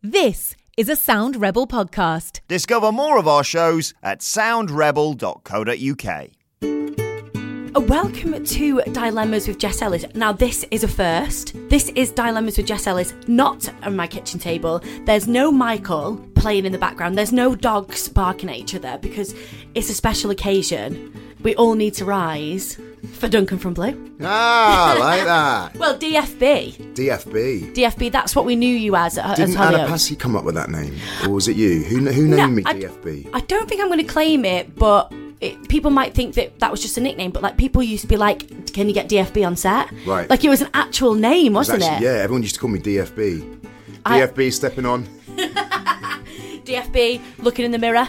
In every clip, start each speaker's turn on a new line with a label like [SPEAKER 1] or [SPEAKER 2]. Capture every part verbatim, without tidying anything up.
[SPEAKER 1] This is a Sound Rebel podcast.
[SPEAKER 2] Discover more of our shows at sound rebel dot co dot uk.
[SPEAKER 3] Welcome to Dilemmas with Jess Ellis. Now, this is a first. This is Dilemmas with Jess Ellis, not on my kitchen table. There's no Michael playing in the background. There's no dogs barking at each other because it's a special occasion. We all need to rise for Duncan from Blue.
[SPEAKER 4] Ah, I like that.
[SPEAKER 3] Well, D F B.
[SPEAKER 4] D F B.
[SPEAKER 3] D F B, that's what we knew you as at
[SPEAKER 4] Didn't
[SPEAKER 3] as
[SPEAKER 4] Anna
[SPEAKER 3] Hollyoaks.
[SPEAKER 4] Passy come up with that name? Or was it you? Who, who named
[SPEAKER 3] No,
[SPEAKER 4] me
[SPEAKER 3] I,
[SPEAKER 4] D F B?
[SPEAKER 3] I don't think I'm going to claim it, but it, people might think that that was just a nickname. But like, people used to be like, can you get D F B on set?
[SPEAKER 4] Right.
[SPEAKER 3] Like, it was an actual name,
[SPEAKER 4] It was
[SPEAKER 3] wasn't
[SPEAKER 4] actually-
[SPEAKER 3] it?
[SPEAKER 4] Yeah, everyone used to call me D F B.
[SPEAKER 3] I-
[SPEAKER 4] D F B stepping on.
[SPEAKER 3] D F B, looking in the mirror.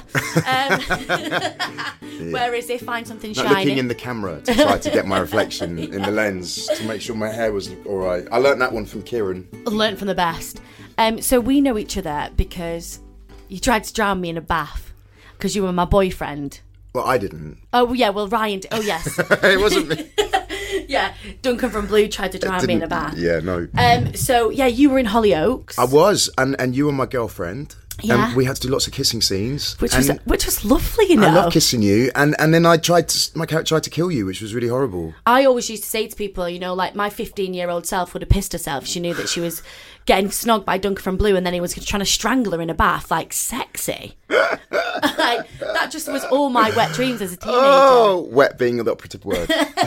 [SPEAKER 3] Um, where is it? Find something
[SPEAKER 4] Not
[SPEAKER 3] shiny.
[SPEAKER 4] looking in the camera to try to get my reflection in the lens to make sure my hair was all right. I learnt that one from Kieran.
[SPEAKER 3] Learned from the best. Um, so we know each other because you tried to drown me in a bath because you were my boyfriend.
[SPEAKER 4] Well, I didn't.
[SPEAKER 3] Oh, yeah, well, Ryan... D- oh, yes.
[SPEAKER 4] It wasn't me.
[SPEAKER 3] Yeah, Duncan from Blue tried to drown me in a bath.
[SPEAKER 4] Yeah, no.
[SPEAKER 3] Um, so, yeah, you were in Hollyoaks.
[SPEAKER 4] I was, and, and you were my girlfriend.
[SPEAKER 3] Yeah.
[SPEAKER 4] And we had to do lots of kissing scenes.
[SPEAKER 3] Which
[SPEAKER 4] and
[SPEAKER 3] was which was lovely, you know.
[SPEAKER 4] I love kissing you, and, and then I tried to, my character tried to kill you, which was really horrible.
[SPEAKER 3] I always used to say to people, you know, like my fifteen-year-old self would have pissed herself if she knew that she was getting snogged by Duncan from Blue and then he was trying to strangle her in a bath, like, sexy. Like, that just was all my wet dreams as a teenager.
[SPEAKER 4] Oh, wet being the operative word.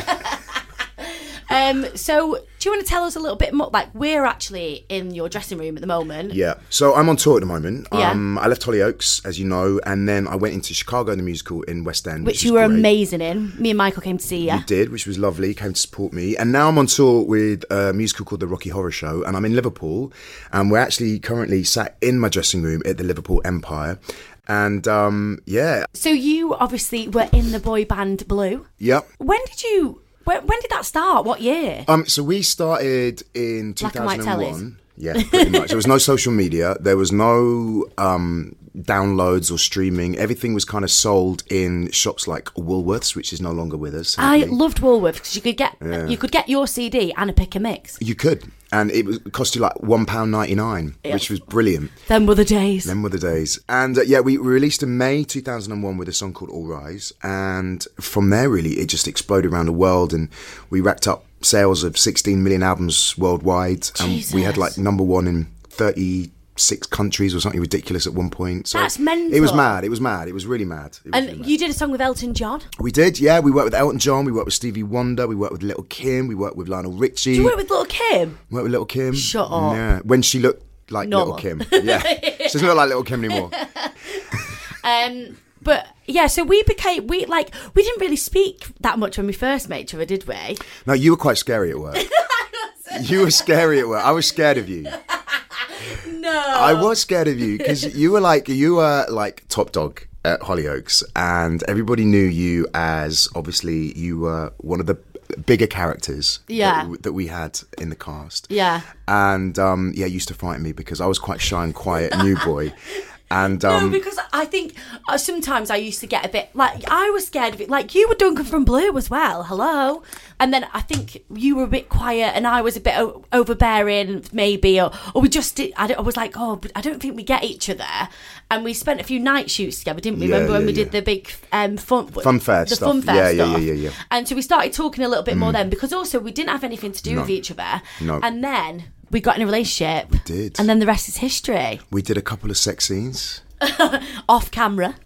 [SPEAKER 3] Um, so, do you want to tell us a little bit more? Like, we're actually in your dressing room at the moment.
[SPEAKER 4] Yeah, so I'm on tour at the moment.
[SPEAKER 3] Yeah.
[SPEAKER 4] Um, I left Hollyoaks, as you know, and then I went into Chicago, the musical in West End.
[SPEAKER 3] Which
[SPEAKER 4] Which
[SPEAKER 3] you
[SPEAKER 4] was
[SPEAKER 3] were
[SPEAKER 4] great.
[SPEAKER 3] amazing in. Me and Michael came to see you.
[SPEAKER 4] You did, which was lovely, came to support me. And now I'm on tour with a musical called The Rocky Horror Show, and I'm in Liverpool. And we're actually currently sat in my dressing room at the Liverpool Empire. And, um, yeah.
[SPEAKER 3] So, you obviously were in the boy band Blue.
[SPEAKER 4] Yep.
[SPEAKER 3] When did you... When, when did that start? What year?
[SPEAKER 4] Um, so we started in
[SPEAKER 3] Black and white
[SPEAKER 4] two thousand one.
[SPEAKER 3] tellies.
[SPEAKER 4] Yeah, pretty much. There was no social media. There was no um, downloads or streaming. Everything was kind of sold in shops like Woolworths, which is no longer with us.
[SPEAKER 3] I
[SPEAKER 4] sadly.
[SPEAKER 3] loved Woolworths because you could get
[SPEAKER 4] Yeah.
[SPEAKER 3] you could get your C D and a pick and mix.
[SPEAKER 4] You could, and it was, it cost you like one pound ninety nine,
[SPEAKER 3] Yeah.
[SPEAKER 4] which was brilliant.
[SPEAKER 3] Them were the days.
[SPEAKER 4] Them were the days. And uh, yeah, we we released in May two thousand one with a song called All Rise, and from there, really, it just exploded around the world, and we racked up sales of sixteen million albums worldwide, and we had like number one in thirty-six countries or something ridiculous at one point. So
[SPEAKER 3] That's mental.
[SPEAKER 4] It was mad. It was mad. It was really mad. It was
[SPEAKER 3] And
[SPEAKER 4] really mad.
[SPEAKER 3] you did a song with Elton John.
[SPEAKER 4] We did, yeah. We worked with Elton John. We worked with Stevie Wonder. We worked with Little Kim. We worked with Lionel Richie.
[SPEAKER 3] Did you work with Little Kim?
[SPEAKER 4] Worked with Little Kim.
[SPEAKER 3] Shut up.
[SPEAKER 4] Yeah, when she looked like
[SPEAKER 3] Normal.
[SPEAKER 4] Little Kim. Yeah, she doesn't look like Little Kim anymore.
[SPEAKER 3] Um, but yeah, so we became we like we didn't really speak that much when we first met each other, did we?
[SPEAKER 4] No, you were quite scary at work. You were scary at work. I was scared of you.
[SPEAKER 3] No,
[SPEAKER 4] I was scared of you because you were like you were like top dog at Hollyoaks, and everybody knew you as obviously you were one of the bigger characters
[SPEAKER 3] Yeah.
[SPEAKER 4] that, that we had in the cast.
[SPEAKER 3] Yeah.
[SPEAKER 4] And um, yeah, used to frighten me because I was quite shy and quiet new boy. And
[SPEAKER 3] No,
[SPEAKER 4] um,
[SPEAKER 3] because I think uh, sometimes I used to get a bit like I was scared of it. Like you were Duncan from Blue as well. Hello, and then I think you were a bit quiet, and I was a bit o- overbearing, maybe, or, or we just did. I, don't- I was like, oh, but I don't think we get each other. And we spent a few night shoots together, didn't we?
[SPEAKER 4] Yeah,
[SPEAKER 3] Remember when
[SPEAKER 4] yeah,
[SPEAKER 3] we
[SPEAKER 4] yeah.
[SPEAKER 3] did the big um, fun
[SPEAKER 4] Fun fair
[SPEAKER 3] the
[SPEAKER 4] stuff.
[SPEAKER 3] fun fair
[SPEAKER 4] Yeah, yeah,
[SPEAKER 3] stuff.
[SPEAKER 4] yeah, yeah, yeah.
[SPEAKER 3] And so we started talking a little bit more then, because also we didn't have anything to do
[SPEAKER 4] No.
[SPEAKER 3] with each other.
[SPEAKER 4] No.
[SPEAKER 3] And then we got in a relationship. We
[SPEAKER 4] did.
[SPEAKER 3] And then the rest is history.
[SPEAKER 4] we did a couple of sex scenes.
[SPEAKER 3] Off camera.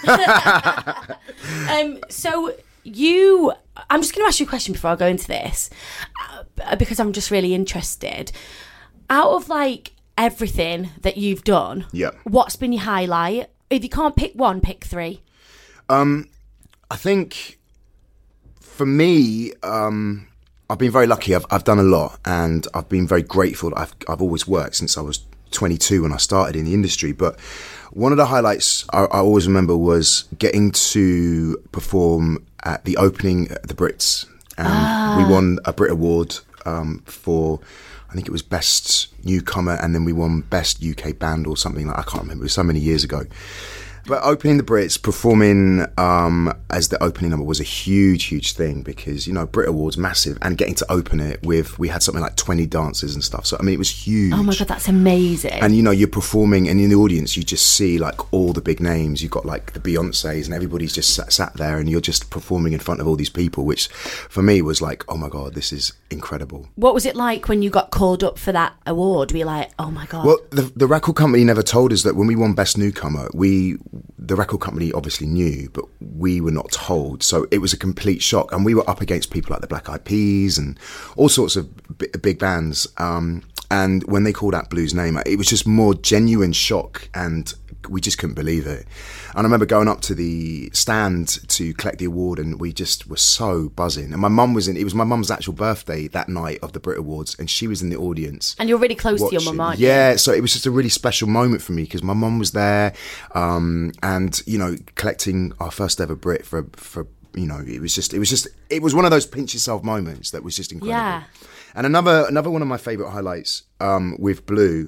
[SPEAKER 3] um, so you, I'm just going to ask you a question before I go into this, uh, because I'm just really interested. Out of like everything that you've done,
[SPEAKER 4] Yeah.
[SPEAKER 3] what's been your highlight? If you can't pick one, pick three.
[SPEAKER 4] I think for me, um, I've been very lucky. I've, I've done a lot, and I've been very grateful that I've, I've always worked since I was twenty-two when I started in the industry. But one of the highlights I, I always remember was getting to perform at the opening at the Brits. And
[SPEAKER 3] Ah.
[SPEAKER 4] we won a Brit Award um, for, I think it was Best Newcomer, and then we won Best U K Band or something like I can't remember. It was so many years ago. But opening the Brits, performing um, as the opening number was a huge, huge thing because, you know, Brit Awards, massive, and getting to open it with, we had something like twenty dancers and stuff. So, I mean, it was huge.
[SPEAKER 3] Oh my God, that's amazing.
[SPEAKER 4] And, you know, you're performing and in the audience, you just see like all the big names. You've got like the Beyoncés and everybody's just sat, sat there and you're just performing in front of all these people, which for me was like, oh my God, this is incredible.
[SPEAKER 3] What was it like when you got called up for that award? Were you like, oh my God?
[SPEAKER 4] Well, the, the record company never told us that when we won Best Newcomer, we, the record company obviously knew, but we were not told. So it was a complete shock. And we were up against people like the Black Eyed Peas and all sorts of b- big bands. Um, and when they called out Blue's name, it was just more genuine shock and we just couldn't believe it. And I remember going up to the stand to collect the award and we just were so buzzing. And my mum was in, it was my mum's actual birthday that night of the Brit Awards and she was in the audience.
[SPEAKER 3] And you're really close
[SPEAKER 4] watching.
[SPEAKER 3] to your mum, aren't you?
[SPEAKER 4] Yeah, so it was just a really special moment for me because my mum was there um, and, you know, collecting our first ever Brit for, for, you know, it was just, it was just, it was one of those pinch yourself moments that was just incredible.
[SPEAKER 3] Yeah.
[SPEAKER 4] And another, another one of my favourite highlights um, with Blue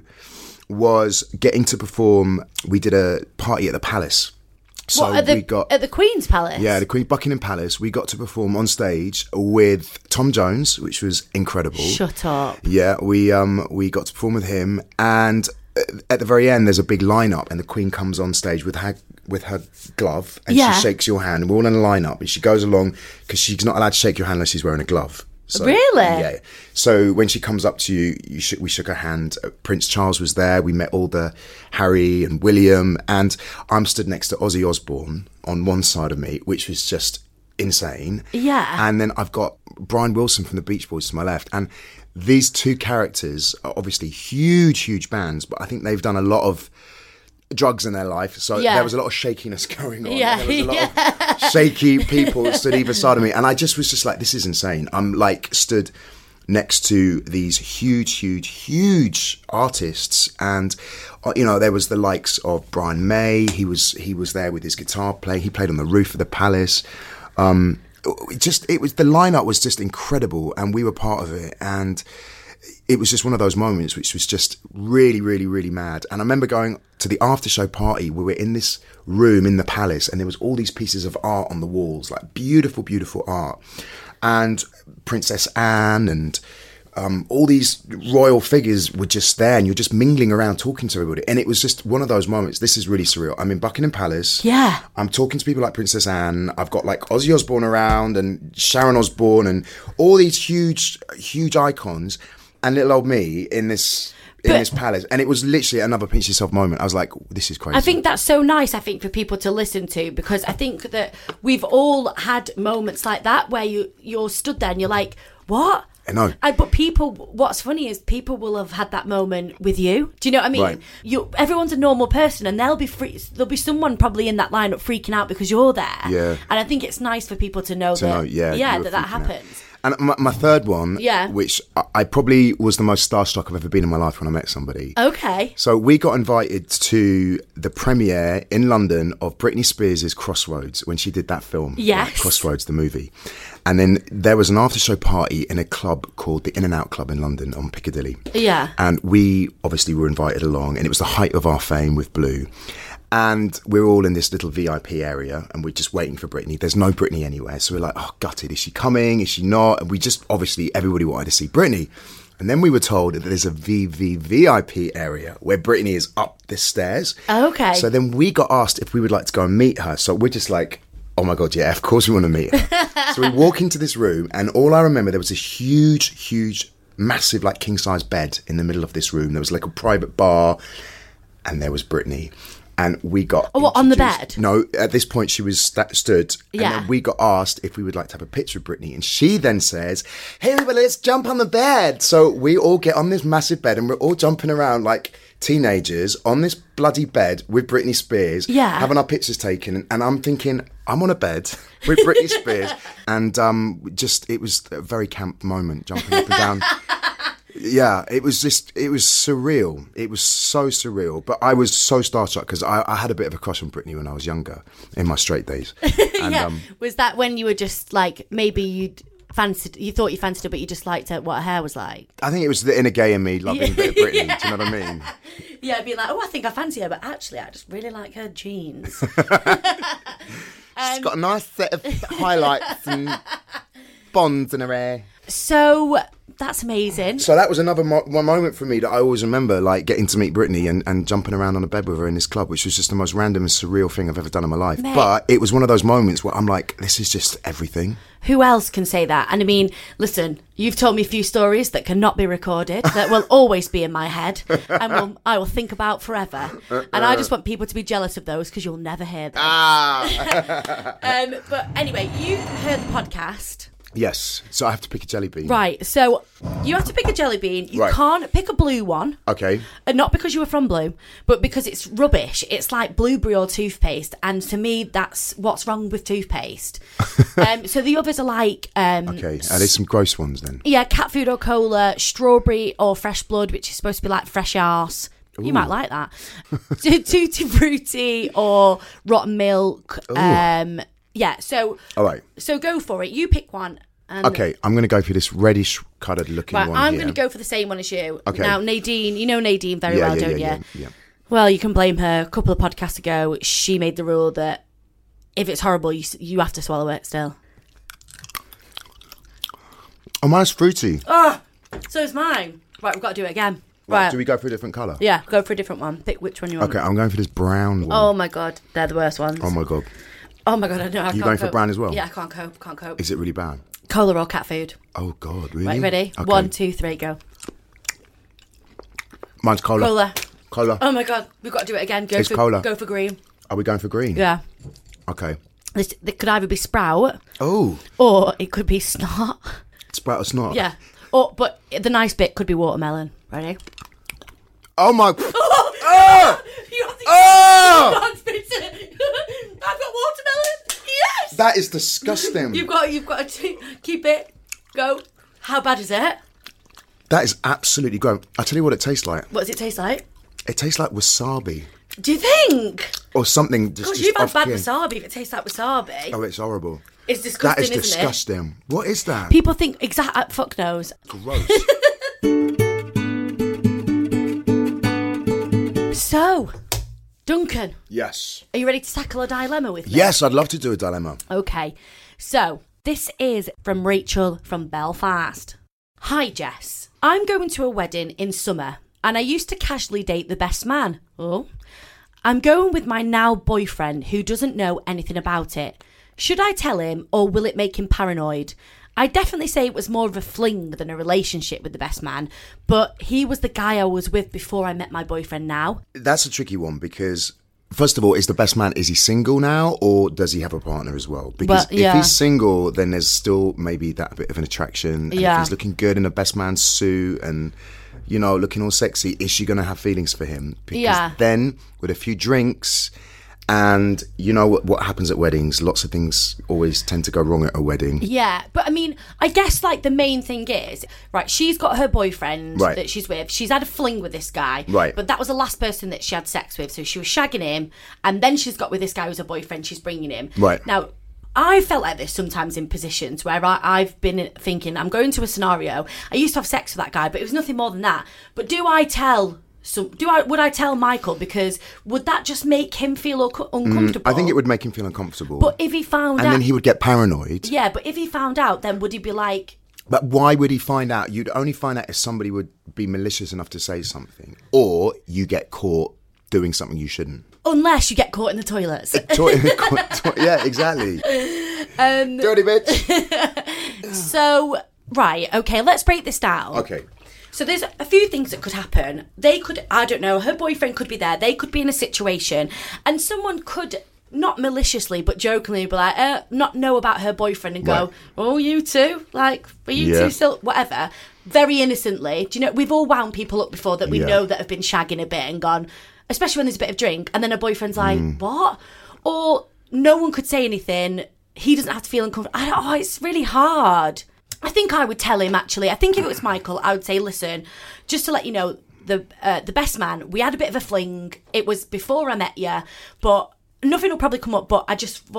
[SPEAKER 4] was getting to perform. We did a party at the Palace. So
[SPEAKER 3] what, at the,
[SPEAKER 4] we got
[SPEAKER 3] at the Queen's Palace?
[SPEAKER 4] Yeah, the Queen Buckingham Palace. We got to perform on stage with Tom Jones, which was incredible.
[SPEAKER 3] Shut up.
[SPEAKER 4] Yeah, we um we got to perform with him, and at the very end, there's a big lineup, and the Queen comes on stage with her with her glove, and
[SPEAKER 3] Yeah.
[SPEAKER 4] she shakes your hand, and we're all in a lineup, and she goes along because she's not allowed to shake your hand unless she's wearing a glove. So,
[SPEAKER 3] Really?
[SPEAKER 4] Yeah. So when she comes up to you, you sh- we shook her hand. Uh, Prince Charles was there. We met all the Harry and William, and I'm stood next to Ozzy Osbourne on one side of me, which was just insane.
[SPEAKER 3] Yeah.
[SPEAKER 4] And then I've got Brian Wilson from the Beach Boys to my left, and these two characters are obviously huge, huge bands, but I think they've done a lot of drugs in their life, so
[SPEAKER 3] Yeah.
[SPEAKER 4] there was a lot of shakiness going on.
[SPEAKER 3] Yeah,
[SPEAKER 4] There was a lot
[SPEAKER 3] yeah.
[SPEAKER 4] of shaky people that stood either side of me, and I just was just like, this is insane. I'm like stood next to these huge, huge, huge artists, and uh, you know, there was the likes of Brian May. He was he was there with his guitar playing. He played on the roof of the Palace. Um, it just it was the lineup was just incredible, and we were part of it, and it was just one of those moments which was just really, really, really mad. And I remember going to the after show party. We were in this room in the Palace, and there was all these pieces of art on the walls, like beautiful, beautiful art. And Princess Anne and um, all these royal figures were just there, and you're just mingling around talking to everybody. And it was just one of those moments. This is really surreal. I'm in Buckingham Palace.
[SPEAKER 3] Yeah.
[SPEAKER 4] I'm talking to people like Princess Anne. I've got like Ozzy Osbourne around and Sharon Osbourne and all these huge, huge icons. And little old me in this in
[SPEAKER 3] But-
[SPEAKER 4] this palace, and it was literally another pinch yourself moment. I was like, "This is crazy."
[SPEAKER 3] I think that's so nice, I think, for people to listen to, because I think that we've all had moments like that where you, you're stood there and you're like, what?
[SPEAKER 4] I know.
[SPEAKER 3] And, but people, what's funny is people will have had that moment with you. Do you know what I mean?
[SPEAKER 4] Right.
[SPEAKER 3] You, everyone's a normal person, and there'll be free, there'll be someone probably in that lineup freaking out because you're there.
[SPEAKER 4] Yeah.
[SPEAKER 3] And I think it's nice for people to know
[SPEAKER 4] To
[SPEAKER 3] that.
[SPEAKER 4] know, yeah,
[SPEAKER 3] yeah,
[SPEAKER 4] you were
[SPEAKER 3] that that
[SPEAKER 4] freaking out.
[SPEAKER 3] happens.
[SPEAKER 4] And my, my third one,
[SPEAKER 3] Yeah.
[SPEAKER 4] which I, I probably was the most starstruck I've ever been in my life when I met somebody.
[SPEAKER 3] Okay.
[SPEAKER 4] So we got invited to the premiere in London of Britney Spears' Crossroads when she did that film.
[SPEAKER 3] Yes.
[SPEAKER 4] like Crossroads, the movie. And then there was an after-show party in a club called the In and Out Club in London on Piccadilly.
[SPEAKER 3] Yeah.
[SPEAKER 4] And we obviously were invited along, and it was the height of our fame with Blue. And we're all in this little V I P area, and we're just waiting for Britney. There's no Britney anywhere. So we're like, oh, gutted. Is she coming? Is she not? And we just, obviously, everybody wanted to see Britney. And then we were told that there's a V V V I P area where Britney is up the stairs.
[SPEAKER 3] Okay.
[SPEAKER 4] So then we got asked if we would like to go and meet her. So we're just like, oh my God, yeah, of course we want to meet her. So we walk into this room, and all I remember, there was this huge, huge, massive, like king-size bed in the middle of this room. There was like a private bar, and there was Britney. And we got
[SPEAKER 3] Oh, what, on the
[SPEAKER 4] introduced-
[SPEAKER 3] bed?
[SPEAKER 4] No, at this point she was sta stood. And
[SPEAKER 3] Yeah.
[SPEAKER 4] then we got asked if we would like to have a picture of Britney. And she then says, hey, everybody, let's jump on the bed. So we all get on this massive bed, and we're all jumping around like teenagers on this bloody bed with Britney Spears,
[SPEAKER 3] Yeah.
[SPEAKER 4] having our pictures taken. And I'm thinking, I'm on a bed with Britney Spears. And um, just, it was a very camp moment, jumping up and down. Yeah, it was just, it was surreal. It was so surreal. But I was so starstruck because I, I had a bit of a crush on Britney when I was younger, in my straight days. And,
[SPEAKER 3] yeah.
[SPEAKER 4] um,
[SPEAKER 3] Was that when you were just like, maybe you'd fancied, you thought you fancied her, but you just liked her, what her hair was like.
[SPEAKER 4] I think it was the inner gay in me loving a bit of Britney. yeah. Do you know what I mean?
[SPEAKER 3] Yeah, being like, oh, I think I fancy her, but actually, I just really like her jeans.
[SPEAKER 4] She's um, got a nice set of highlights and bonds in her hair.
[SPEAKER 3] So that's amazing.
[SPEAKER 4] So that was another mo- one moment for me that I always remember, like getting to meet Britney and, and jumping around on a bed with her in this club, which was just the most random and surreal thing I've ever done in my life. Mate. But it was one of those moments where I'm like, this is just everything.
[SPEAKER 3] Who else can say that? And I mean, listen, you've told me a few stories that cannot be recorded, that will always be in my head, and will, I will think about forever. And I just want people to be jealous of those because you'll never hear them.
[SPEAKER 4] Ah.
[SPEAKER 3] um, but anyway, you heard the podcast.
[SPEAKER 4] Yes, so I have to pick a jelly bean.
[SPEAKER 3] Right, so you have to pick a jelly bean. You
[SPEAKER 4] right.
[SPEAKER 3] can't pick a blue one.
[SPEAKER 4] Okay.
[SPEAKER 3] And not because you were from Blue, but because it's rubbish. It's like blueberry or toothpaste. And to me, that's what's wrong with toothpaste. um, so the others are like... Um,
[SPEAKER 4] okay, are there some gross ones then?
[SPEAKER 3] Yeah, cat food or cola, strawberry or fresh blood, which is supposed to be like fresh arse. Ooh. You might like that. Tutti Frutti or rotten milk. Ooh. Um Yeah, so
[SPEAKER 4] all right.
[SPEAKER 3] So go for it. You pick one. And
[SPEAKER 4] okay, I'm going to go for this reddish coloured looking
[SPEAKER 3] right,
[SPEAKER 4] one
[SPEAKER 3] I'm
[SPEAKER 4] here.
[SPEAKER 3] going to go for the same one as you.
[SPEAKER 4] Okay.
[SPEAKER 3] Now, Nadine, you know Nadine very
[SPEAKER 4] yeah,
[SPEAKER 3] well,
[SPEAKER 4] yeah,
[SPEAKER 3] don't
[SPEAKER 4] yeah,
[SPEAKER 3] you?
[SPEAKER 4] Yeah, yeah.
[SPEAKER 3] Well, you can blame her. A couple of podcasts ago, she made the rule that if it's horrible, you you have to swallow it still.
[SPEAKER 4] Oh, mine's fruity.
[SPEAKER 3] Oh, so is mine. Right, we've got to do it again.
[SPEAKER 4] Right.
[SPEAKER 3] Right.
[SPEAKER 4] Do we go for a different colour?
[SPEAKER 3] Yeah, go for a different one. Pick which one you want.
[SPEAKER 4] Okay, I'm going for this brown one.
[SPEAKER 3] Oh, my God. They're the worst ones.
[SPEAKER 4] Oh, my God.
[SPEAKER 3] Oh, my God. I know. I
[SPEAKER 4] you
[SPEAKER 3] can't
[SPEAKER 4] going
[SPEAKER 3] cope.
[SPEAKER 4] for brown as well?
[SPEAKER 3] Yeah, I can't cope. Can't cope.
[SPEAKER 4] Is it really bad?
[SPEAKER 3] Cola or cat food?
[SPEAKER 4] Oh, God, really?
[SPEAKER 3] Right, ready?
[SPEAKER 4] Okay.
[SPEAKER 3] One, two, three, go.
[SPEAKER 4] Mine's cola.
[SPEAKER 3] Cola.
[SPEAKER 4] Cola.
[SPEAKER 3] Oh, my God. We've got to do it again. Go
[SPEAKER 4] It's
[SPEAKER 3] for
[SPEAKER 4] cola.
[SPEAKER 3] Go for green.
[SPEAKER 4] Are we going for green?
[SPEAKER 3] Yeah.
[SPEAKER 4] Okay.
[SPEAKER 3] This, it could either be Sprout.
[SPEAKER 4] Oh.
[SPEAKER 3] Or it could be Snot.
[SPEAKER 4] Sprout or Snot?
[SPEAKER 3] Yeah. Or, but the nice bit could be watermelon. Ready?
[SPEAKER 4] Oh, my...
[SPEAKER 3] Oh!
[SPEAKER 4] Oh!
[SPEAKER 3] You have to...
[SPEAKER 4] Oh!
[SPEAKER 3] You can't spit it. I've got watermelon. Yes!
[SPEAKER 4] That is disgusting.
[SPEAKER 3] You've got, you've got to keep it. Go. How bad is it?
[SPEAKER 4] That is absolutely gross. I'll tell you what it tastes like.
[SPEAKER 3] What does it taste like?
[SPEAKER 4] It tastes like wasabi.
[SPEAKER 3] Do you think?
[SPEAKER 4] Or something just,
[SPEAKER 3] Because
[SPEAKER 4] just
[SPEAKER 3] you've had bad
[SPEAKER 4] off-key.
[SPEAKER 3] wasabi if it tastes like wasabi.
[SPEAKER 4] Oh, it's horrible.
[SPEAKER 3] It's disgusting,
[SPEAKER 4] That is
[SPEAKER 3] isn't
[SPEAKER 4] disgusting.
[SPEAKER 3] it?
[SPEAKER 4] What is that?
[SPEAKER 3] People think, exact, uh, fuck knows.
[SPEAKER 4] Gross.
[SPEAKER 3] So, Duncan.
[SPEAKER 4] Yes.
[SPEAKER 3] Are you ready to tackle a dilemma with me?
[SPEAKER 4] Yes, I'd love to do a dilemma.
[SPEAKER 3] Okay. So, this is from Rachel from Belfast. Hi, Jess. I'm going to a wedding in summer, and I used to casually date the best man. Oh. I'm going with my now boyfriend who doesn't know anything about it. Should I tell him, or will it make him paranoid? I definitely say it was more of a fling than a relationship with the best man, but he was the guy I was with before I met my boyfriend now.
[SPEAKER 4] That's a tricky one because, first of all, is the best man, is he single now or does he have a partner as well? Because
[SPEAKER 3] Well, yeah.
[SPEAKER 4] if he's single, then there's still maybe that bit of an attraction. And
[SPEAKER 3] Yeah.
[SPEAKER 4] if he's looking good in a best man suit and, you know, looking all sexy, is she going to have feelings for him? Because
[SPEAKER 3] Yeah.
[SPEAKER 4] then, with a few drinks... And you know what, what happens at weddings? Lots of things always tend to go wrong at a wedding.
[SPEAKER 3] Yeah, but I mean, I guess like the main thing is, right, she's got her boyfriend
[SPEAKER 4] Right.
[SPEAKER 3] that she's with. She's had a fling with this guy.
[SPEAKER 4] Right.
[SPEAKER 3] But that was the last person that she had sex with. So she was shagging him. And then she's got with this guy who's a boyfriend. She's bringing him.
[SPEAKER 4] Right.
[SPEAKER 3] Now, I felt like this sometimes in positions where I, I've been thinking, I'm going to a scenario. I used to have sex with that guy, but it was nothing more than that. But do I tell... So do I? Would I tell Michael? Because would that just make him feel unco- uncomfortable?
[SPEAKER 4] I think it would make him feel uncomfortable.
[SPEAKER 3] But if he found
[SPEAKER 4] and
[SPEAKER 3] out...
[SPEAKER 4] then he would get paranoid.
[SPEAKER 3] Yeah, but if he found out, then would he be like...
[SPEAKER 4] But why would he find out? You'd only find out if somebody would be malicious enough to say something. Or you get caught doing something you shouldn't.
[SPEAKER 3] Unless you get caught in the toilets.
[SPEAKER 4] To- to- yeah, exactly.
[SPEAKER 3] Um,
[SPEAKER 4] Dirty bitch.
[SPEAKER 3] so, right, okay, let's break this down.
[SPEAKER 4] Okay.
[SPEAKER 3] So there's a few things that could happen. They could, I don't know, her boyfriend could be there. They could be in a situation and someone could, not maliciously, but jokingly be like, uh, not know about her boyfriend and go,
[SPEAKER 4] Right.
[SPEAKER 3] oh, you two? Like, are you
[SPEAKER 4] Yeah.
[SPEAKER 3] two still, whatever. Very innocently. Do you know, we've all wound people up before that we
[SPEAKER 4] Yeah.
[SPEAKER 3] know that have been shagging a bit and gone, especially when there's a bit of drink, and then her boyfriend's like,
[SPEAKER 4] Mm.
[SPEAKER 3] what? Or no one could say anything. He doesn't have to feel uncomfortable. I don't, oh, it's really hard. I think I would tell him, actually. I think if it was Michael, I would say, listen, just to let you know, the uh, the best man, we had a bit of a fling. It was before I met you, but nothing will probably come up. But I just thought,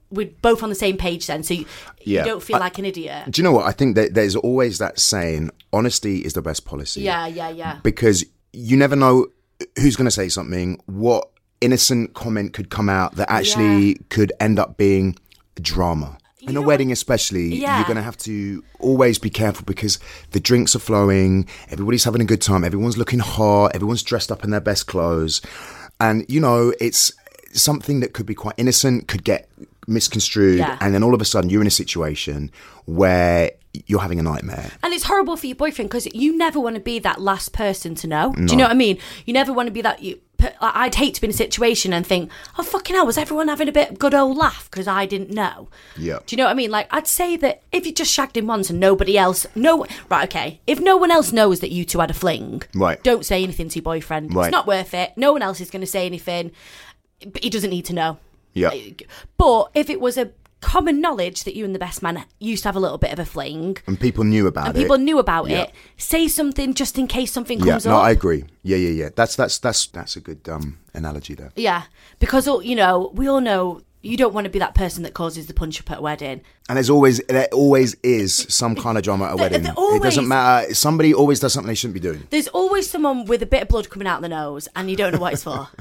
[SPEAKER 3] we're both on the same page then, so you,
[SPEAKER 4] Yeah.
[SPEAKER 3] you don't feel
[SPEAKER 4] I-
[SPEAKER 3] like an idiot.
[SPEAKER 4] Do you know what? I think that there's always that saying, honesty is the best policy.
[SPEAKER 3] Yeah, yeah, yeah.
[SPEAKER 4] Because you never know who's going to say something, what innocent comment could come out that actually
[SPEAKER 3] Yeah.
[SPEAKER 4] could end up being drama. In
[SPEAKER 3] know
[SPEAKER 4] a
[SPEAKER 3] what-
[SPEAKER 4] wedding especially,
[SPEAKER 3] Yeah.
[SPEAKER 4] you're going to have to always be careful because the drinks are flowing, everybody's having a good time, everyone's looking hot, everyone's dressed up in their best clothes. And, you know, it's something that could be quite innocent, could get misconstrued,
[SPEAKER 3] Yeah.
[SPEAKER 4] and then all of a sudden you're in a situation where you're having a nightmare.
[SPEAKER 3] And it's horrible for your boyfriend because you never want to be that last person to know. Do you know what I mean? You never want to be that. You, like, I'd hate to be in a situation and think, oh, fucking hell, was everyone having a bit good old laugh because I didn't know?
[SPEAKER 4] Yeah.
[SPEAKER 3] Do you know what I mean? Like, I'd say that if you just shagged him once and nobody else, no, right, okay. If no one else knows that you two had a fling,
[SPEAKER 4] Right.
[SPEAKER 3] don't say anything to your boyfriend.
[SPEAKER 4] Right.
[SPEAKER 3] It's not worth it. No one else is going to say anything. But he doesn't need to know.
[SPEAKER 4] Yeah.
[SPEAKER 3] But if it was a common knowledge that you and the best man used to have a little bit of a fling,
[SPEAKER 4] And people knew about
[SPEAKER 3] and
[SPEAKER 4] it.
[SPEAKER 3] people knew about
[SPEAKER 4] Yeah.
[SPEAKER 3] it, say something just in case something
[SPEAKER 4] Yeah,
[SPEAKER 3] comes
[SPEAKER 4] no,
[SPEAKER 3] up.
[SPEAKER 4] I agree. Yeah, yeah, yeah. That's that's that's that's a good um analogy there.
[SPEAKER 3] Yeah, because all- you know, we all know you don't want to be that person that causes the punch up at a wedding.
[SPEAKER 4] And there's always there always is some kind of drama at a
[SPEAKER 3] There-
[SPEAKER 4] wedding.
[SPEAKER 3] there
[SPEAKER 4] It
[SPEAKER 3] always-
[SPEAKER 4] doesn't matter. Somebody always does something they shouldn't be doing.
[SPEAKER 3] There's always someone with a bit of blood coming out the nose, and you don't know what it's for.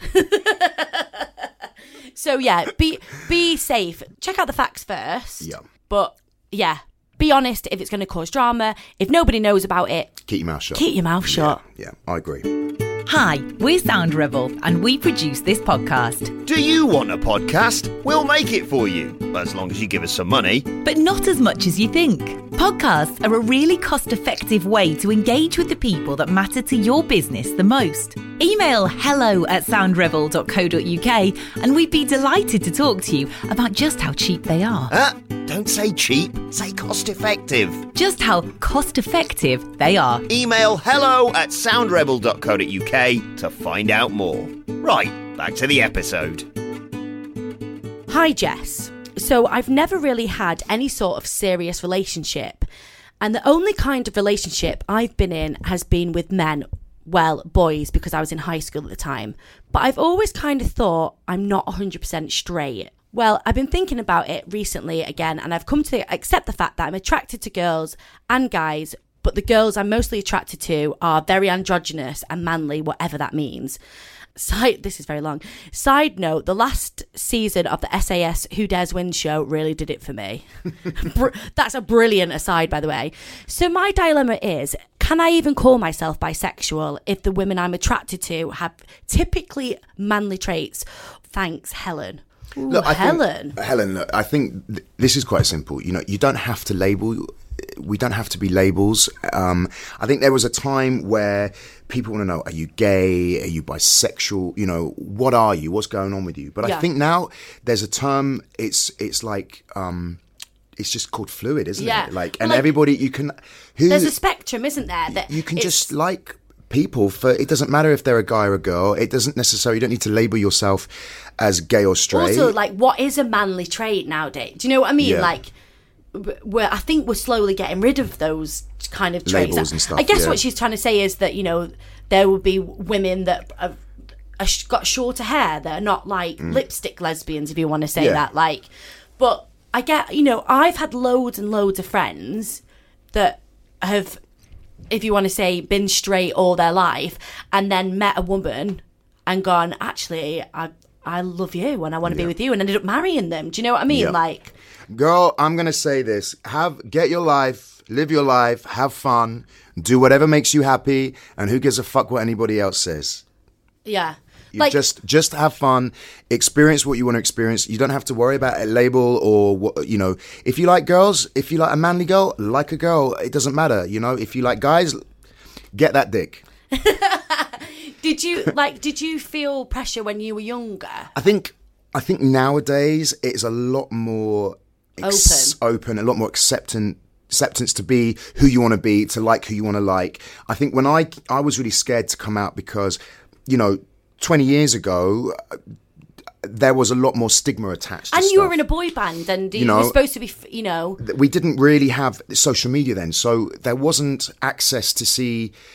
[SPEAKER 3] So yeah, be be safe. Check out the facts first.
[SPEAKER 4] Yeah.
[SPEAKER 3] But yeah, be honest if it's going to cause drama. If nobody knows about it,
[SPEAKER 4] Keep your mouth shut.
[SPEAKER 3] keep your mouth shut.
[SPEAKER 4] Yeah, I agree.
[SPEAKER 1] Hi, we're Sound Rebel, and we produce this podcast.
[SPEAKER 2] Do you want a podcast? We'll make it for you, as long as you give us some money.
[SPEAKER 1] But not as much as you think. Podcasts are a really cost-effective way to engage with the people that matter to your business the most. Email hello at soundrebel dot co dot uk and we'd be delighted to talk to you about just how cheap they are.
[SPEAKER 2] Ah, don't say cheap, say cost effective.
[SPEAKER 1] Just how cost-effective they are.
[SPEAKER 2] Email hello at soundrebel dot co dot uk to find out more. Right, back to the episode.
[SPEAKER 3] Hi, Jess. So I've never really had any sort of serious relationship. And the only kind of relationship I've been in has been with men. Well, boys, because I was in high school at the time. But I've always kind of thought I'm not one hundred percent straight. Well, I've been thinking about it recently again, and I've come to accept the fact that I'm attracted to girls and guys, but the girls I'm mostly attracted to are very androgynous and manly, whatever that means. Side, this is very long. Side note, the last season of the S A S Who Dares Win show really did it for me. Br- That's a brilliant aside, by the way. So my dilemma is, can I even call myself bisexual if the women I'm attracted to have typically manly traits? Thanks, Helen. Ooh,
[SPEAKER 4] Look, I
[SPEAKER 3] Helen.
[SPEAKER 4] Think, Helen, look, I think th- this is quite simple. You know, you don't have to label. We don't have to be labels. Um, I think there was a time where people want to know: are you gay? Are you bisexual? You know, what are you? What's going on with you? But
[SPEAKER 3] Yeah.
[SPEAKER 4] I think now there's a term. It's it's like um, it's just called fluid, isn't
[SPEAKER 3] Yeah.
[SPEAKER 4] it? Like,
[SPEAKER 3] Well,
[SPEAKER 4] and
[SPEAKER 3] like,
[SPEAKER 4] everybody you can. Who
[SPEAKER 3] There's a spectrum, isn't there? That
[SPEAKER 4] you can
[SPEAKER 3] it's-
[SPEAKER 4] just like people for. It doesn't matter if they're a guy or a girl. It doesn't necessarily. You don't need to label yourself as gay or straight.
[SPEAKER 3] Also, like, what is a manly trait nowadays? Do you know what I mean?
[SPEAKER 4] Yeah.
[SPEAKER 3] Like, we're, I think we're slowly getting rid of those kind of traits.
[SPEAKER 4] Labels and stuff,
[SPEAKER 3] I guess
[SPEAKER 4] yeah.
[SPEAKER 3] what she's trying to say is that, you know, there will be women that have, have got shorter hair that are not like lipstick lesbians, if you want to say
[SPEAKER 4] Mm. Yeah.
[SPEAKER 3] that. Like, but I get, you know, I've had loads and loads of friends that have, if you want to say, been straight all their life and then met a woman and gone, actually, I I love you and I want to be
[SPEAKER 4] Yeah.
[SPEAKER 3] with you, and ended up marrying them. Do you know what I mean?
[SPEAKER 4] Yeah.
[SPEAKER 3] Like,
[SPEAKER 4] Girl, I'm gonna say this: have get your life, live your life, have fun, do whatever makes you happy, and who gives a fuck what anybody else says?
[SPEAKER 3] yeah.
[SPEAKER 4] You
[SPEAKER 3] like,
[SPEAKER 4] just just have fun, experience what you want to experience. You don't have to worry about a label or what, you know. If you like girls, if you like a manly girl, like a girl. It doesn't matter, you know. If you like guys, get that dick.
[SPEAKER 3] did you like? Did you feel pressure when you were younger?
[SPEAKER 4] I think I think nowadays it's a lot more ex- open, a lot more acceptant acceptance to be who you want to be, to like who you want to like. I think when I I was really scared to come out because, you know, twenty years ago there was a lot more stigma attached to
[SPEAKER 3] And you
[SPEAKER 4] stuff.
[SPEAKER 3] were in a boy band, and you,
[SPEAKER 4] You know,
[SPEAKER 3] were supposed to be, f- you know.
[SPEAKER 4] We didn't really have social media then, so there wasn't access to see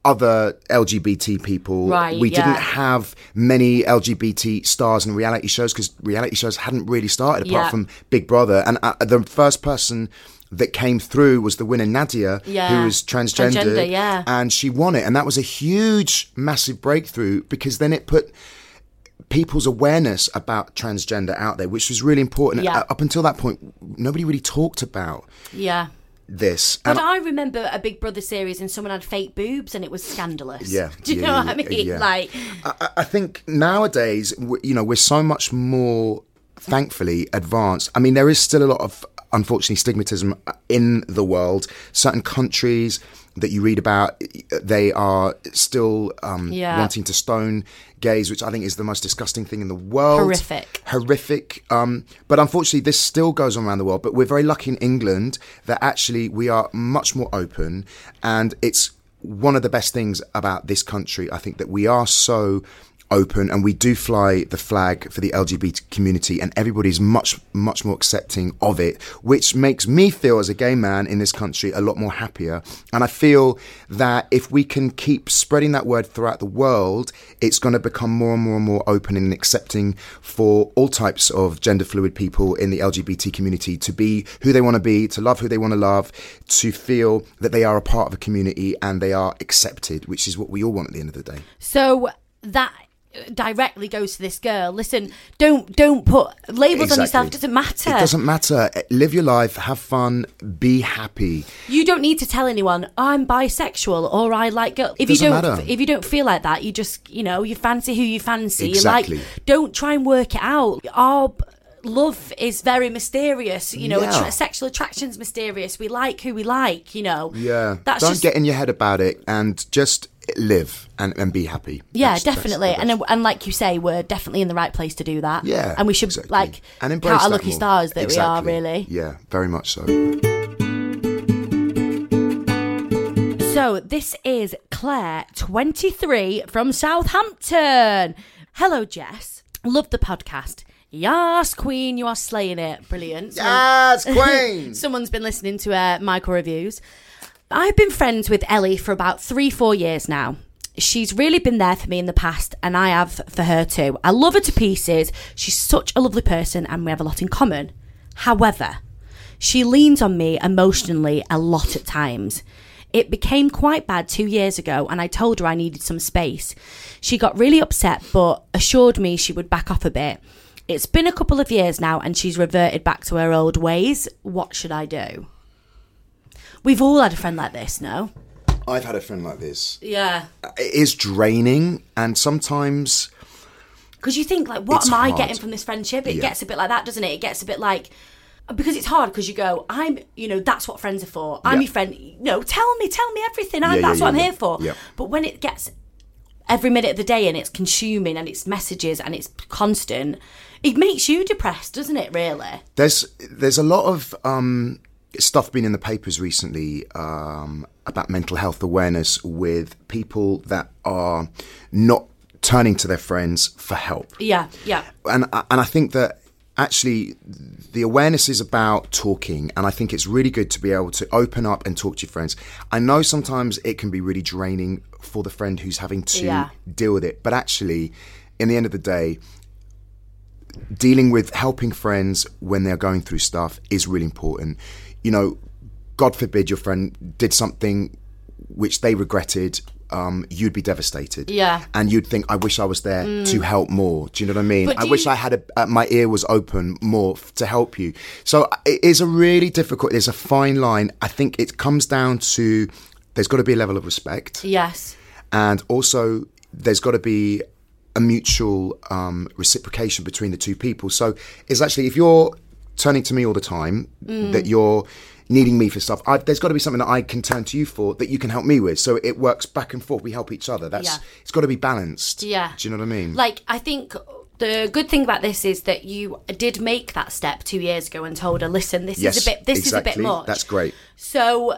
[SPEAKER 4] other L G B T people.
[SPEAKER 3] Right,
[SPEAKER 4] we
[SPEAKER 3] yeah.
[SPEAKER 4] didn't have many L G B T stars in reality shows because reality shows hadn't really started apart
[SPEAKER 3] Yeah.
[SPEAKER 4] from Big Brother. And uh, the first person that came through was the winner, Nadia,
[SPEAKER 3] Yeah.
[SPEAKER 4] who was transgender.
[SPEAKER 3] Transgender, yeah.
[SPEAKER 4] And she won it. And that was a huge, massive breakthrough because then it put people's awareness about transgender out there, which was really important.
[SPEAKER 3] Yeah.
[SPEAKER 4] Uh, Up until that point, nobody really talked about
[SPEAKER 3] Yeah.
[SPEAKER 4] this.
[SPEAKER 3] But
[SPEAKER 4] And
[SPEAKER 3] I remember a Big Brother series and someone had fake boobs and it was scandalous.
[SPEAKER 4] Yeah,
[SPEAKER 3] Do you
[SPEAKER 4] yeah,
[SPEAKER 3] know
[SPEAKER 4] yeah,
[SPEAKER 3] what I
[SPEAKER 4] yeah,
[SPEAKER 3] mean?
[SPEAKER 4] yeah.
[SPEAKER 3] Like,
[SPEAKER 4] I, I think nowadays, w- you know, we're so much more, thankfully, advanced. I mean, there is still a lot of, unfortunately, stigmatism in the world. Certain countries that you read about, they are still um,
[SPEAKER 3] Yeah.
[SPEAKER 4] wanting to stone gays, which I think is the most disgusting thing in the world.
[SPEAKER 3] Horrific.
[SPEAKER 4] Horrific. Um, but unfortunately, this still goes on around the world. But we're very lucky in England that actually we are much more open. And it's one of the best things about this country, I think, that we are so open and we do fly the flag for the L G B T community and everybody's much, much more accepting of it, which makes me feel as a gay man in this country a lot more happier. And I feel that if we can keep spreading that word throughout the world, it's going to become more and more and more open and accepting for all types of gender fluid people in the L G B T community to be who they want to be, to love who they want to love, to feel that they are a part of a community and they are accepted, which is what we all want at the end of the day.
[SPEAKER 3] so that directly goes to this girl. Listen, don't don't put labels on yourself. It doesn't matter.
[SPEAKER 4] It doesn't matter. Live your life, have fun, be happy.
[SPEAKER 3] You don't need to tell anyone I'm bisexual or I like girls. If
[SPEAKER 4] Doesn't
[SPEAKER 3] you don't,
[SPEAKER 4] matter.
[SPEAKER 3] if you don't feel like that, you just you know you fancy who you fancy.
[SPEAKER 4] Exactly.
[SPEAKER 3] You like. Don't try and work it out. Our love is very mysterious. You know,
[SPEAKER 4] Yeah.
[SPEAKER 3] attra- sexual attraction's mysterious. We like who we like. You know.
[SPEAKER 4] Yeah.
[SPEAKER 3] That's
[SPEAKER 4] Don't
[SPEAKER 3] just,
[SPEAKER 4] get in your head about it and just live and, and be happy.
[SPEAKER 3] Yeah,
[SPEAKER 4] That's- that's
[SPEAKER 3] definitely.
[SPEAKER 4] the best.
[SPEAKER 3] And and like you say, we're definitely in the right place to do that.
[SPEAKER 4] Yeah,
[SPEAKER 3] And we should
[SPEAKER 4] exactly.
[SPEAKER 3] like
[SPEAKER 4] and embrace
[SPEAKER 3] count our
[SPEAKER 4] that
[SPEAKER 3] lucky
[SPEAKER 4] more.
[SPEAKER 3] stars that
[SPEAKER 4] Exactly.
[SPEAKER 3] we are, really.
[SPEAKER 4] Yeah, very much so.
[SPEAKER 3] So this is Claire, twenty-three, from Southampton. Hello, Jess. Love the podcast. Yes, Queen, you are slaying it. Brilliant.
[SPEAKER 4] Yes, Queen!
[SPEAKER 3] Someone's been listening to uh, micro reviews. I've been friends with Ellie for about three, four years now. She's really been there for me in the past, and I have for her too. I love her to pieces. She's such a lovely person, and we have a lot in common. However, she leans on me emotionally a lot at times. It became quite bad two years ago, and I told her I needed some space. She got really upset, but assured me she would back off a bit. It's been a couple of years now, and she's reverted back to her old ways. What should I do? We've all had a friend like this, no?
[SPEAKER 4] I've had a friend like this.
[SPEAKER 3] Yeah.
[SPEAKER 4] It is draining and sometimes...
[SPEAKER 3] Because you think, like, what
[SPEAKER 4] It's
[SPEAKER 3] am I
[SPEAKER 4] hard.
[SPEAKER 3] getting from this friendship? It
[SPEAKER 4] Yeah.
[SPEAKER 3] gets a bit like that, doesn't it? It gets a bit like... Because it's hard, because you go, I'm, you know, that's what friends are for. I'm
[SPEAKER 4] Yeah.
[SPEAKER 3] your friend. No, tell me, tell me everything. I,
[SPEAKER 4] Yeah,
[SPEAKER 3] that's
[SPEAKER 4] yeah,
[SPEAKER 3] what I'm
[SPEAKER 4] yeah,
[SPEAKER 3] here for.
[SPEAKER 4] yeah.
[SPEAKER 3] But when it gets every minute of the day and it's consuming and it's messages and it's constant, it makes you depressed, doesn't it, really?
[SPEAKER 4] There's there's a lot of um, stuff been in the papers recently um, about mental health awareness with people that are not turning to their friends for help.
[SPEAKER 3] Yeah, yeah.
[SPEAKER 4] And I- and I think that actually the awareness is about talking, and I think it's really good to be able to open up and talk to your friends. I know sometimes it can be really draining for the friend who's having to
[SPEAKER 3] Yeah.
[SPEAKER 4] deal with it, but actually, in the end of the day, dealing with helping friends when they're going through stuff is really important. You know, God forbid your friend did something which they regretted, um, you'd be devastated.
[SPEAKER 3] Yeah.
[SPEAKER 4] And you'd think, I wish I was there to help more. Do you know what I mean?
[SPEAKER 3] But
[SPEAKER 4] I
[SPEAKER 3] do
[SPEAKER 4] wish
[SPEAKER 3] you-
[SPEAKER 4] I had a, uh, my ear was open more f- to help you. So it is a really difficult, there's a fine line. I think it comes down to, there's got to be a level of respect.
[SPEAKER 3] Yes.
[SPEAKER 4] And also, there's got to be a mutual um, reciprocation between the two people. So it's actually, if you're turning to me all the time,
[SPEAKER 3] Mm.
[SPEAKER 4] that you're needing me for stuff, I, there's got to be something that I can turn to you for that you can help me with. So it works back and forth. We help each other. That's
[SPEAKER 3] Yeah.
[SPEAKER 4] It's got to be balanced.
[SPEAKER 3] Yeah.
[SPEAKER 4] Do you know what I mean?
[SPEAKER 3] Like, I think the good thing about this is that you did make that step two years ago and told her, listen, this
[SPEAKER 4] Yes,
[SPEAKER 3] is a bit, this
[SPEAKER 4] exactly.
[SPEAKER 3] is a bit much.
[SPEAKER 4] That's great.
[SPEAKER 3] So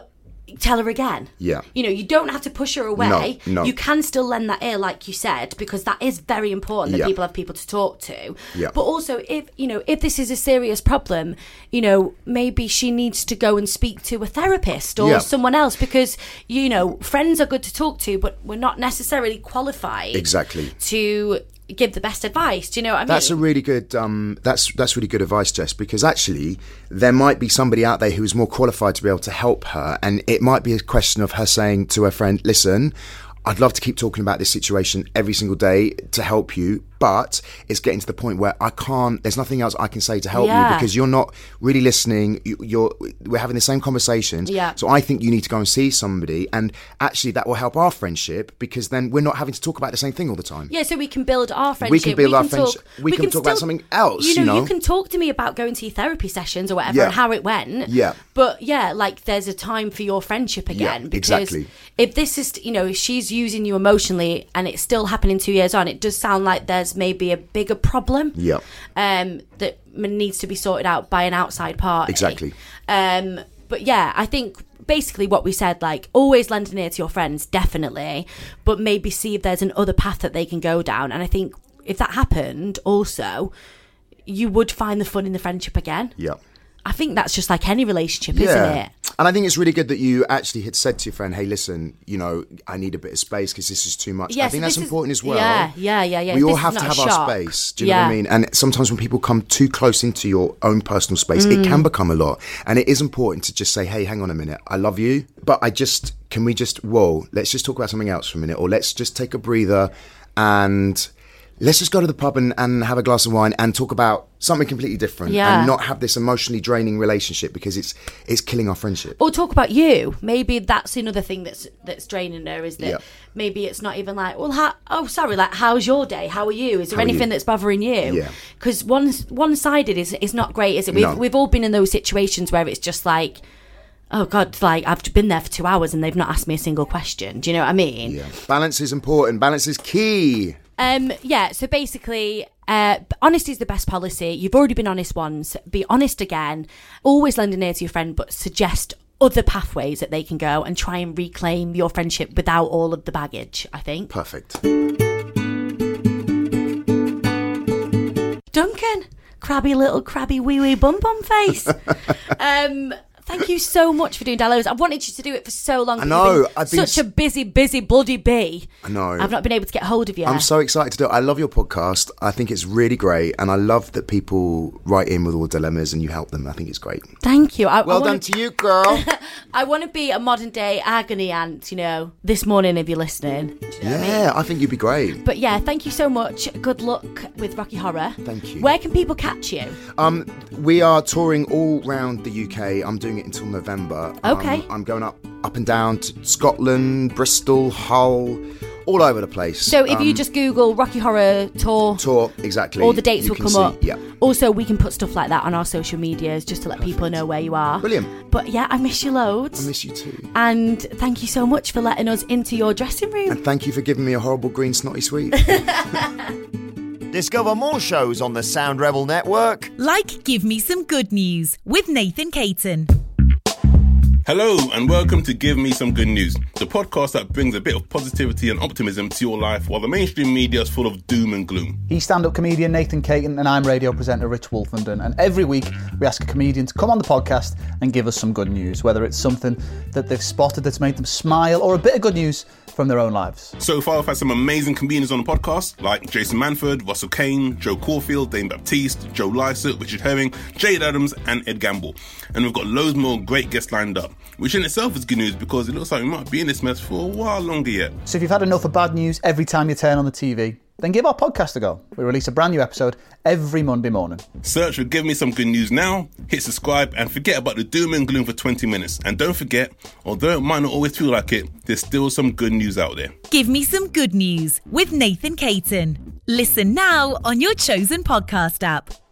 [SPEAKER 3] tell her again.
[SPEAKER 4] Yeah.
[SPEAKER 3] You know, you don't have to push her away.
[SPEAKER 4] No, no.
[SPEAKER 3] You can still lend that ear, like you said, because that is very important that
[SPEAKER 4] Yeah.
[SPEAKER 3] people have people to talk to.
[SPEAKER 4] Yeah.
[SPEAKER 3] But also, if, you know, if this is a serious problem, you know, maybe she needs to go and speak to a therapist or
[SPEAKER 4] Yeah.
[SPEAKER 3] someone else, because, you know, friends are good to talk to, but we're not necessarily qualified
[SPEAKER 4] Exactly.
[SPEAKER 3] to give the best advice. Do you know what I mean?
[SPEAKER 4] That's a really good. Um, that's that's really good advice, Jess. Because actually, there might be somebody out there who is more qualified to be able to help her, and it might be a question of her saying to her friend, "Listen, I'd love to keep talking about this situation every single day to help you, but it's getting to the point where I can't. There's nothing else I can say to help
[SPEAKER 3] Yeah.
[SPEAKER 4] you because you're not really listening. You, you're we're having the same conversations.
[SPEAKER 3] Yeah.
[SPEAKER 4] So I think you need to go and see somebody, and actually that will help our friendship because then we're not having to talk about the same thing all the time.
[SPEAKER 3] Yeah, so we can build our friendship.
[SPEAKER 4] We can build our
[SPEAKER 3] talk-
[SPEAKER 4] friendship. We can talk about something else,
[SPEAKER 3] You know,
[SPEAKER 4] you know?
[SPEAKER 3] you can talk to me about going to your therapy sessions or whatever
[SPEAKER 4] Yeah.
[SPEAKER 3] and how it went.
[SPEAKER 4] Yeah.
[SPEAKER 3] But yeah, like there's a time for your friendship again.
[SPEAKER 4] Yeah,
[SPEAKER 3] because
[SPEAKER 4] exactly.
[SPEAKER 3] if this is, you know, if she's using you emotionally and it's still happening two years on, it does sound like there's maybe a bigger problem.
[SPEAKER 4] Yeah.
[SPEAKER 3] Um, that needs to be sorted out by an outside party.
[SPEAKER 4] Exactly.
[SPEAKER 3] Um, but yeah, I think basically what we said, like always lend an ear to your friends, definitely, but maybe see if there's an other path that they can go down. And I think if that happened, also, you would find the fun in the friendship again.
[SPEAKER 4] Yeah.
[SPEAKER 3] I think that's just like any relationship, isn't it?
[SPEAKER 4] And I think it's really good that you actually had said to your friend, hey, listen, you know, I need a bit of space because this is too much.
[SPEAKER 3] Yeah,
[SPEAKER 4] I think
[SPEAKER 3] so
[SPEAKER 4] that's
[SPEAKER 3] this is-
[SPEAKER 4] important as well.
[SPEAKER 3] yeah, yeah, yeah, yeah.
[SPEAKER 4] We
[SPEAKER 3] This
[SPEAKER 4] all
[SPEAKER 3] is
[SPEAKER 4] have
[SPEAKER 3] not
[SPEAKER 4] to
[SPEAKER 3] a
[SPEAKER 4] have our
[SPEAKER 3] shock.
[SPEAKER 4] space. Do you know what I
[SPEAKER 3] Yeah.
[SPEAKER 4] mean? And sometimes when people come too close into your own personal space, it can become a lot. And it is important to just say, hey, hang on a minute. I love you, but I just, can we just, whoa, let's just talk about something else for a minute. Or let's just take a breather and let's just go to the pub and, and have a glass of wine and talk about something completely different
[SPEAKER 3] Yeah.
[SPEAKER 4] and not have this emotionally draining relationship because it's it's killing our friendship.
[SPEAKER 3] Or talk about you. Maybe that's another thing that's that's draining her, isn't it?
[SPEAKER 4] Yeah.
[SPEAKER 3] Maybe it's not even like, well, how, oh, sorry, like, how's your day? How are you? Is there
[SPEAKER 4] How are
[SPEAKER 3] anything
[SPEAKER 4] you?
[SPEAKER 3] that's bothering you?
[SPEAKER 4] Yeah.
[SPEAKER 3] Because one one sided is is not great, is it? We've
[SPEAKER 4] No.
[SPEAKER 3] we've all been in those situations where it's just like, oh God, like I've been there for two hours and they've not asked me a single question. Do you know what I mean?
[SPEAKER 4] Yeah. Balance is important. Balance is key.
[SPEAKER 3] Um, yeah, so basically, uh, honesty is the best policy. You've already been honest once. Be honest again. Always lend an ear to your friend, but suggest other pathways that they can go and try and reclaim your friendship without all of the baggage, I think.
[SPEAKER 4] Perfect.
[SPEAKER 3] Duncan, crabby little crabby wee wee bum bum face. um... Thank you so much for doing Dallows. I've wanted you to do it for so long.
[SPEAKER 4] I
[SPEAKER 3] but
[SPEAKER 4] know,
[SPEAKER 3] You've been
[SPEAKER 4] I've been
[SPEAKER 3] such a busy, busy, bloody bee.
[SPEAKER 4] I know.
[SPEAKER 3] I've not been able to get hold of you.
[SPEAKER 4] I'm so excited to do it. I love your podcast. I think it's really great. And I love that people write in with all dilemmas and you help them. I think it's great.
[SPEAKER 3] Thank you. I,
[SPEAKER 4] Well
[SPEAKER 3] I wanna,
[SPEAKER 4] done to you, girl.
[SPEAKER 3] I want to be a modern day agony aunt, you know, this morning if you're listening. Do you know what I mean?
[SPEAKER 4] Yeah, I think you'd be great.
[SPEAKER 3] But yeah, thank you so much. Good luck with Rocky Horror.
[SPEAKER 4] Thank you.
[SPEAKER 3] Where can people catch you?
[SPEAKER 4] Um, we are touring all round the U K. I'm doing it until November.
[SPEAKER 3] Okay.
[SPEAKER 4] Um, I'm going up, up and down to Scotland, Bristol, Hull, all over the place.
[SPEAKER 3] So if you
[SPEAKER 4] Um,
[SPEAKER 3] just Google Rocky Horror Tour,
[SPEAKER 4] tour, exactly.
[SPEAKER 3] all the dates
[SPEAKER 4] you
[SPEAKER 3] will
[SPEAKER 4] can
[SPEAKER 3] come
[SPEAKER 4] see.
[SPEAKER 3] up.
[SPEAKER 4] Yeah.
[SPEAKER 3] Also, we can put stuff like that on our social medias just to let people know where you are.
[SPEAKER 4] Brilliant.
[SPEAKER 3] But yeah, I miss you loads.
[SPEAKER 4] I miss you too.
[SPEAKER 3] And thank you so much for letting us into your dressing room.
[SPEAKER 4] And thank you for giving me a horrible green snotty sweet.
[SPEAKER 2] Discover more shows on the Sound Rebel network.
[SPEAKER 1] Like Give Me Some Good News with Nathan Caton.
[SPEAKER 5] Hello and welcome to Give Me Some Good News, the podcast that brings a bit of positivity and optimism to your life while the mainstream media is full of doom and gloom.
[SPEAKER 6] He's stand-up comedian Nathan Caton and I'm radio presenter Rich Wolfenden, and every week we ask a comedian to come on the podcast and give us some good news, whether it's something that they've spotted that's made them smile or a bit of good news from their own lives.
[SPEAKER 5] So far I've had some amazing comedians on the podcast like Jason Manford, Russell Kane, Joe Caulfield, Dane Baptiste, Joe Lycett, Richard Herring, Jade Adams and Ed Gamble. And we've got loads more great guests lined up, which in itself is good news because it looks like we might be in this mess for a while longer yet.
[SPEAKER 6] So if you've had enough of bad news every time you turn on the T V, then give our podcast a go. We release a brand new episode every Monday morning.
[SPEAKER 5] Search for Give Me Some Good News now, hit subscribe and forget about the doom and gloom for twenty minutes. And don't forget, although it might not always feel like it, there's still some good news out there.
[SPEAKER 1] Give Me Some Good News with Nathan Caton. Listen now on your chosen podcast app.